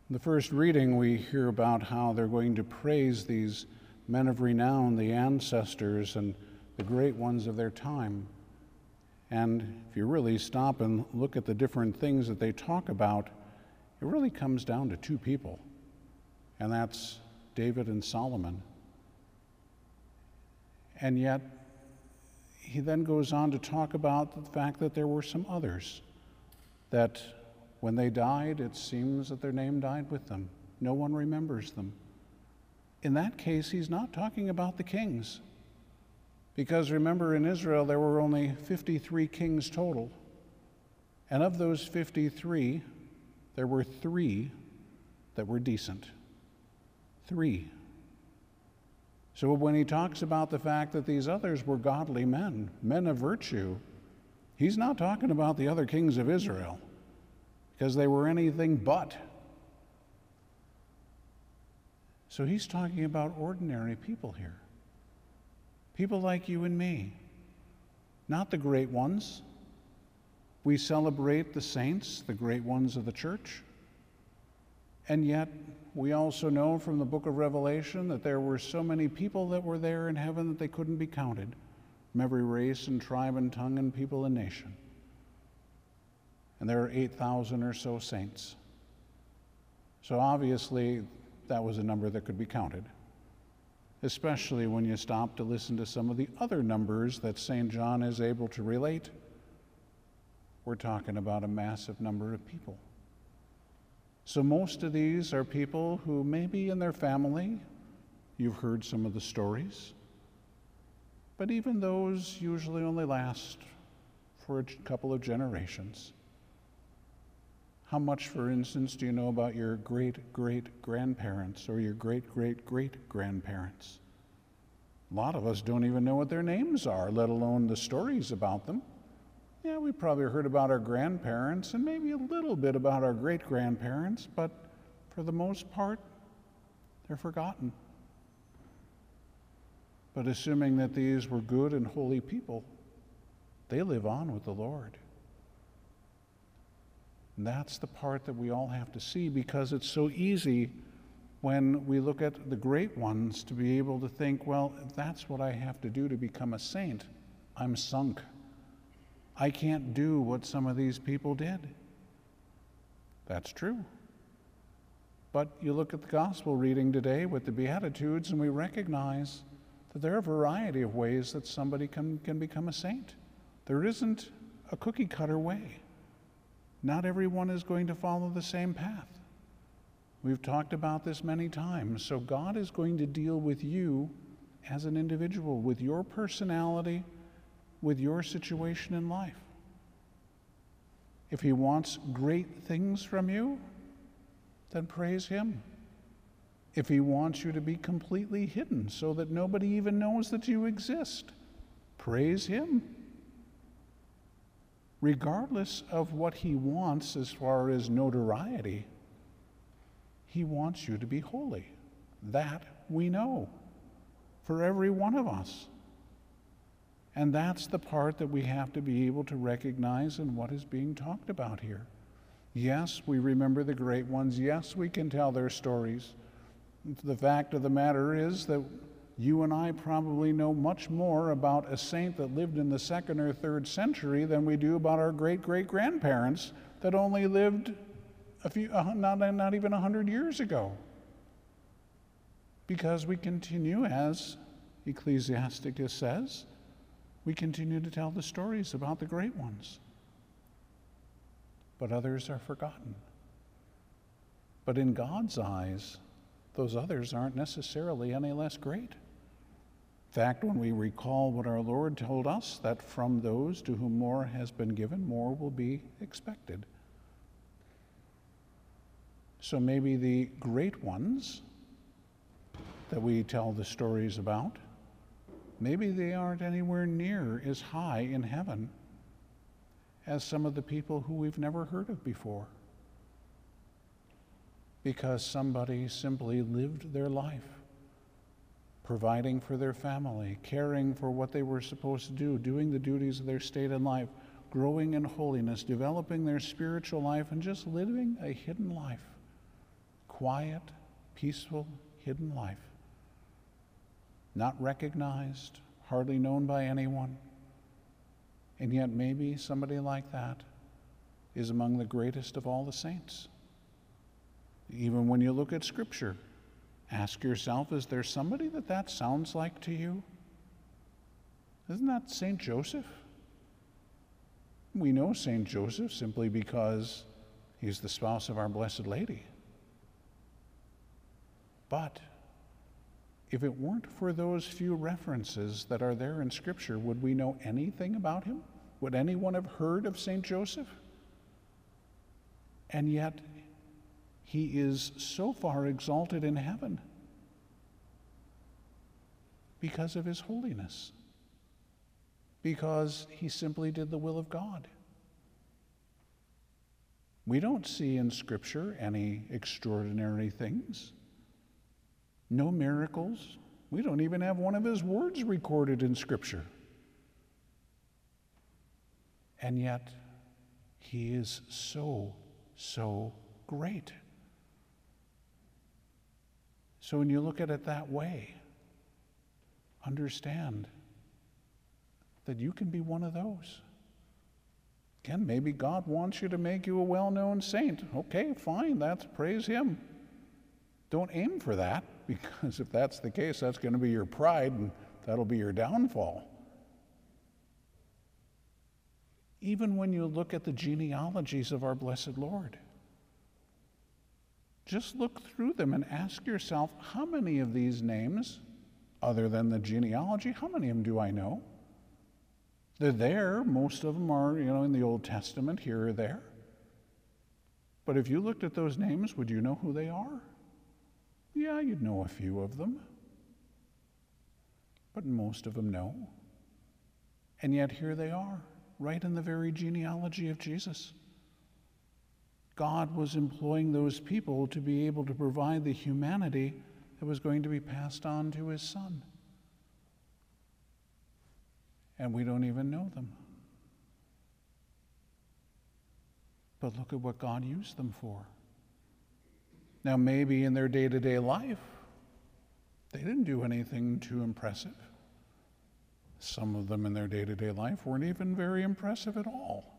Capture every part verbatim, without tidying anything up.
In the first reading, we hear about how they're going to praise these men of renown, the ancestors and the great ones of their time. And if you really stop and look at the different things that they talk about, it really comes down to two people, and that's David and Solomon. And yet, he then goes on to talk about the fact that there were some others, that when they died, it seems that their name died with them. No one remembers them. In that case, he's not talking about the kings. Because remember, in Israel, there were only fifty-three kings total. And of those fifty-three, there were three that were decent. Three. So when he talks about the fact that these others were godly men, men of virtue, he's not talking about the other kings of Israel, because they were anything but. So he's talking about ordinary people here. People like you and me, not the great ones. We celebrate the saints, the great ones of the church. And yet, we also know from the book of Revelation that there were so many people that were there in heaven that they couldn't be counted, from every race and tribe and tongue and people and nation. And there are eight thousand or so saints. So obviously, that was a number that could be counted, especially when you stop to listen to some of the other numbers that Saint John is able to relate. We're talking about a massive number of people. So most of these are people who maybe in their family, you've heard some of the stories, but even those usually only last for a couple of generations. How much, for instance, do you know about your great-great-grandparents or your great-great-great-grandparents? A lot of us don't even know what their names are, let alone the stories about them. Yeah, we probably heard about our grandparents and maybe a little bit about our great-grandparents, but for the most part, they're forgotten. But assuming that these were good and holy people, they live on with the Lord. And that's the part that we all have to see, because it's so easy when we look at the great ones to be able to think, well, if that's what I have to do to become a saint, I'm sunk. I can't do what some of these people did. That's true. But you look at the gospel reading today with the Beatitudes, and we recognize that there are a variety of ways that somebody can, can become a saint. There isn't a cookie-cutter way. Not everyone is going to follow the same path. We've talked about this many times. So God is going to deal with you as an individual, with your personality, with your situation in life. If he wants great things from you, then praise him. If he wants you to be completely hidden so that nobody even knows that you exist, praise him. Regardless of what he wants as far as notoriety, he wants you to be holy. That we know for every one of us. And that's the part that we have to be able to recognize in what is being talked about here. Yes, we remember the great ones. Yes, we can tell their stories. The fact of the matter is that you and I probably know much more about a saint that lived in the second or third century than we do about our great-great-grandparents that only lived a few, uh, not, not even a hundred years ago. Because we continue, as Ecclesiasticus says, we continue to tell the stories about the great ones. But others are forgotten. But in God's eyes, those others aren't necessarily any less great. In fact, when we recall what our Lord told us, that from those to whom more has been given, more will be expected. So maybe the great ones that we tell the stories about, maybe they aren't anywhere near as high in heaven as some of the people who we've never heard of before, because somebody simply lived their life providing for their family, caring for what they were supposed to do, doing the duties of their state in life, growing in holiness, developing their spiritual life, and just living a hidden life. quiet, peaceful, hidden life, not recognized, hardly known by anyone, and yet maybe somebody like that is among the greatest of all the saints. Even when you look at Scripture, ask yourself, is there somebody that that sounds like to you? Isn't that Saint Joseph? We know Saint Joseph simply because he's the spouse of our Blessed Lady. But if it weren't for those few references that are there in Scripture, would we know anything about him? Would anyone have heard of Saint Joseph? And yet, he is so far exalted in heaven because of his holiness, because he simply did the will of God. We don't see in Scripture any extraordinary things, no miracles. We don't even have one of his words recorded in Scripture. And yet, he is so, so great. So when you look at it that way, understand that you can be one of those. Again, maybe God wants you to make you a well-known saint. Okay, fine, that's praise him. Don't aim for that, because if that's the case, that's going to be your pride and that'll be your downfall. Even when you look at the genealogies of our blessed Lord, just look through them and ask yourself, how many of these names, other than the genealogy, how many of them do I know? They're there. Most of them are, you know, in the Old Testament, here or there. But if you looked at those names, would you know who they are? Yeah, you'd know a few of them. But most of them no. And yet here they are, right in the very genealogy of Jesus. God was employing those people to be able to provide the humanity that was going to be passed on to his Son. And we don't even know them. But look at what God used them for. Now, maybe in their day-to-day life, they didn't do anything too impressive. Some of them in their day-to-day life weren't even very impressive at all.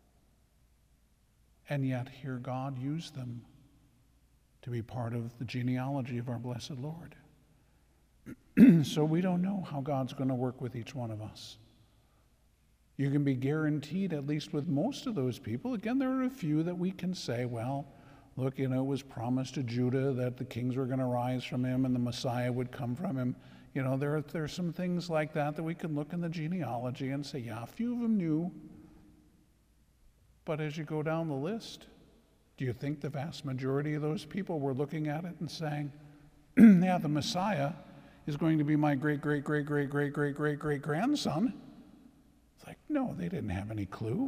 And yet here God used them to be part of the genealogy of our blessed Lord. So we don't know how God's going to work with each one of us. You can be guaranteed, at least with most of those people. Again, there are a few that we can say, well, look, you know, it was promised to Judah that the kings were going to rise from him and the Messiah would come from him. You know, there are, there are some things like that that we can look in the genealogy and say, yeah, a few of them knew. But as you go down the list, do you think the vast majority of those people were looking at it and saying, yeah, the Messiah is going to be my great, great, great, great, great, great, great, great grandson? It's like, no, they didn't have any clue.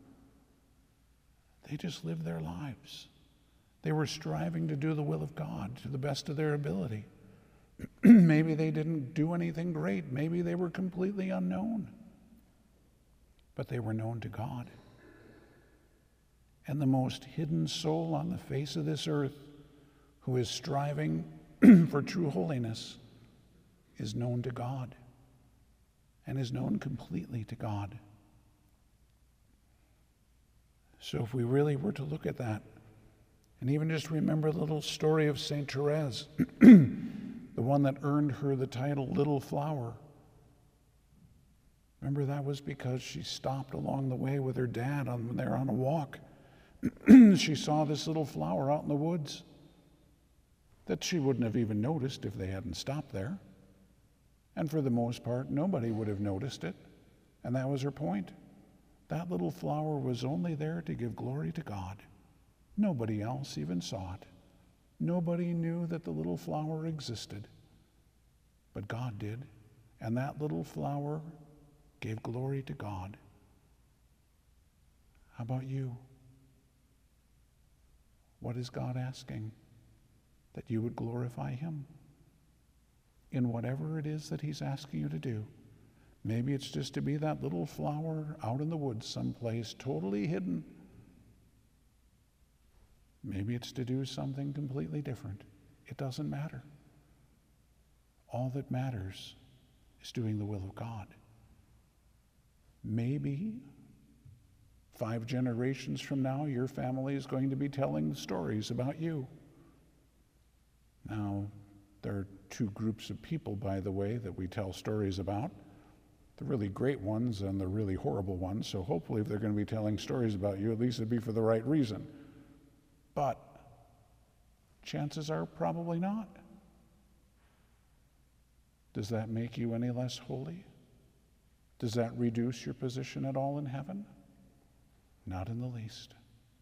They just lived their lives. They were striving to do the will of God to the best of their ability. Maybe they didn't do anything great. Maybe they were completely unknown. But they were known to God. And the most hidden soul on the face of this earth who is striving for true holiness is known to God and is known completely to God. So if we really were to look at that, and even just remember the little story of Saint Therese, the one that earned her the title Little Flower. Remember, that was because she stopped along the way with her dad on, when they were on a walk. She saw this little flower out in the woods that she wouldn't have even noticed if they hadn't stopped there. And for the most part, nobody would have noticed it. And that was her point. That little flower was only there to give glory to God. Nobody else even saw it. Nobody knew that the little flower existed. But God did. And that little flower gave glory to God. How about you? What is God asking? That you would glorify him in whatever it is that he's asking you to do. Maybe it's just to be that little flower out in the woods someplace, totally hidden. Maybe it's to do something completely different. It doesn't matter. All that matters is doing the will of God. Maybe five generations from now, your family is going to be telling stories about you. Now, there are two groups of people, by the way, that we tell stories about. The really great ones and the really horrible ones. So hopefully if they're going to be telling stories about you, at least it'd be for the right reason. But chances are probably not. Does that make you any less holy? Does that reduce your position at all in heaven? Not in the least.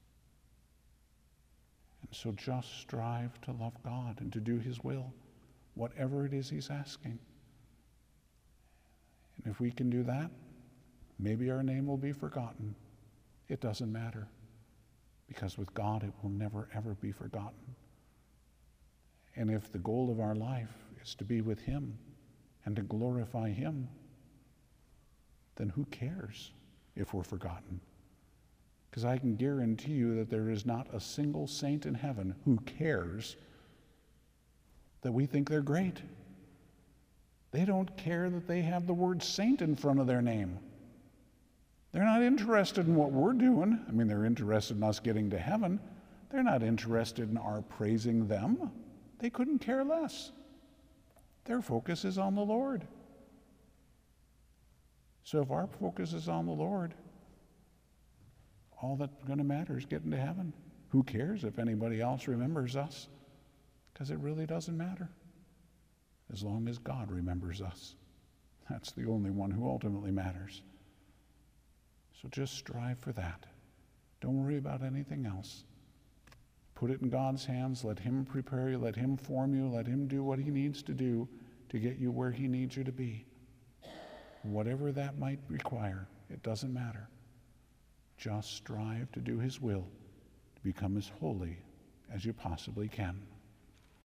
And so just strive to love God and to do his will, whatever it is he's asking. And if we can do that, maybe our name will be forgotten. It doesn't matter, because with God it will never, ever be forgotten. And if the goal of our life is to be with him and to glorify him, then who cares if we're forgotten? Because I can guarantee you that there is not a single saint in heaven who cares that we think they're great. They don't care that they have the word saint in front of their name. They're not interested in what we're doing. I mean, they're interested in us getting to heaven. They're not interested in our praising them. They couldn't care less. Their focus is on the Lord. So if our focus is on the Lord, all that's going to matter is getting to heaven. Who cares if anybody else remembers us? Because it really doesn't matter. As long as God remembers us. That's the only one who ultimately matters. So just strive for that. Don't worry about anything else. Put it in God's hands. Let him prepare you. Let him form you. Let him do what he needs to do to get you where he needs you to be. Whatever that might require, it doesn't matter. Just strive to do his will, to become as holy as you possibly can.